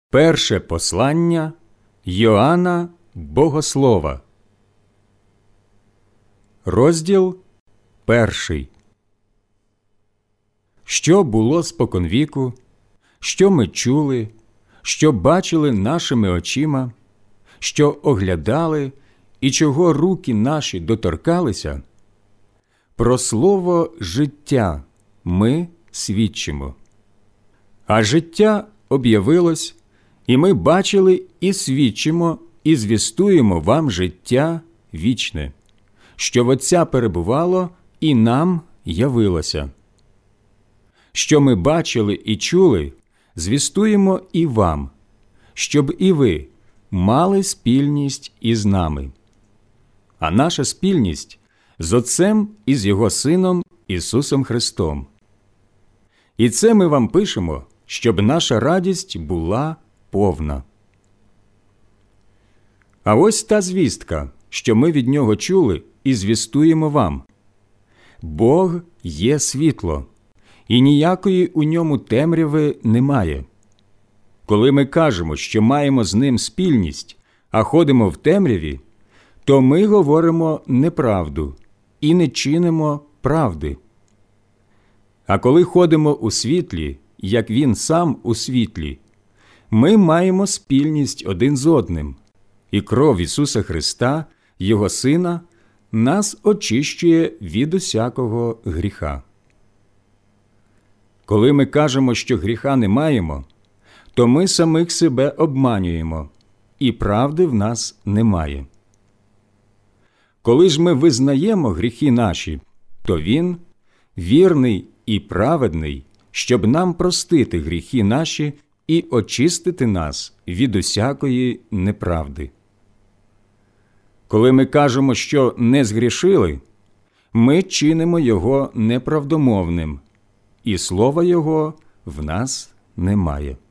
Перше послання Йоанна Богослова. Розділ 1. Що було споконвіку, що ми чули, що бачили нашими очима, що оглядали і чого руки наші доторкалися, про слово життя ми свідчимо. А життя об'явилось, і ми бачили і свідчимо, і звістуємо вам життя вічне, що в Отця перебувало і нам явилося. Що ми бачили і чули, звістуємо і вам, щоб і ви мали спільність із нами. А наша спільність з Отцем і з Його Сином Ісусом Христом. І це ми вам пишемо, щоб наша радість була повна. А ось та звістка, що ми від Нього чули і звістуємо вам. Бог є світло, і ніякої у ньому темряви немає. Коли ми кажемо, що маємо з ним спільність, а ходимо в темряві, то ми говоримо неправду і не чинимо правди. А коли ходимо у світлі, як Він сам у світлі, ми маємо спільність один з одним, і кров Ісуса Христа, Його Сина, нас очищує від усякого гріха. Коли ми кажемо, що гріха не маємо, то ми самих себе обманюємо, і правди в нас немає. Коли ж ми визнаємо гріхи наші, то Він вірний і праведний, щоб нам простити гріхи наші і очистити нас від усякої неправди. Коли ми кажемо, що не згрішили, ми чинимо Його неправдомовним, і слова Його в нас немає.